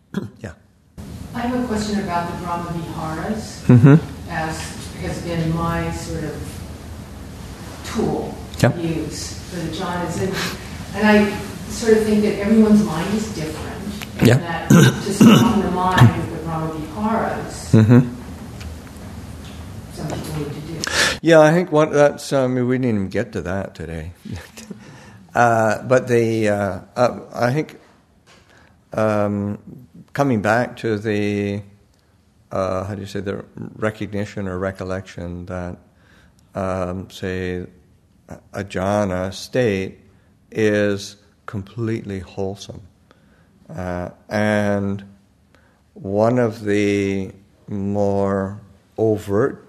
Yeah. I have a question about the Brahma Viharas, as has been my sort of tool to use for the jhanas. And I sort of think that everyone's mind is different, and that to soften the mind with the Brahma Viharas, some people need to do. Yeah, I think that's. We didn't even get to that today. But I think coming back to the how do you say, the recognition or recollection that say a jhana state is completely wholesome, and one of the more overt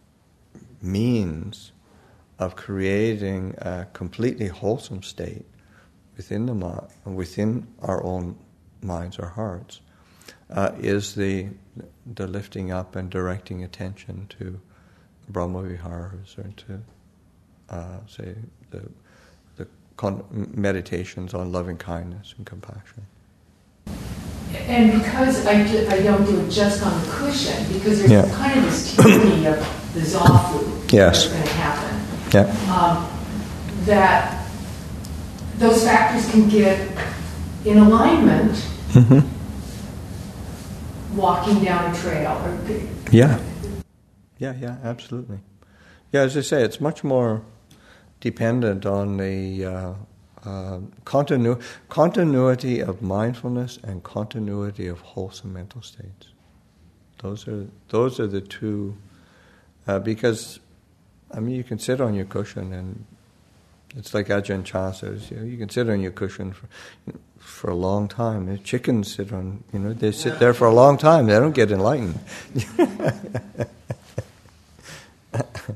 means of creating a completely wholesome state within our own minds or hearts is the lifting up and directing attention to Brahma Viharas, or to say the meditations on loving kindness and compassion. And because I don't do it just on the cushion, because there's kind of this tyranny of the zafu that's going to happen. That those factors can get in alignment walking down a trail. Yeah, absolutely. Yeah, as I say, it's much more dependent on the continuity of mindfulness and continuity of wholesome mental states. Those are the two. Because, I mean, you can sit on your cushion, and it's like Ajahn Chah says, you can sit on your cushion for a long time. The chickens sit on, they sit there for a long time. They don't get enlightened.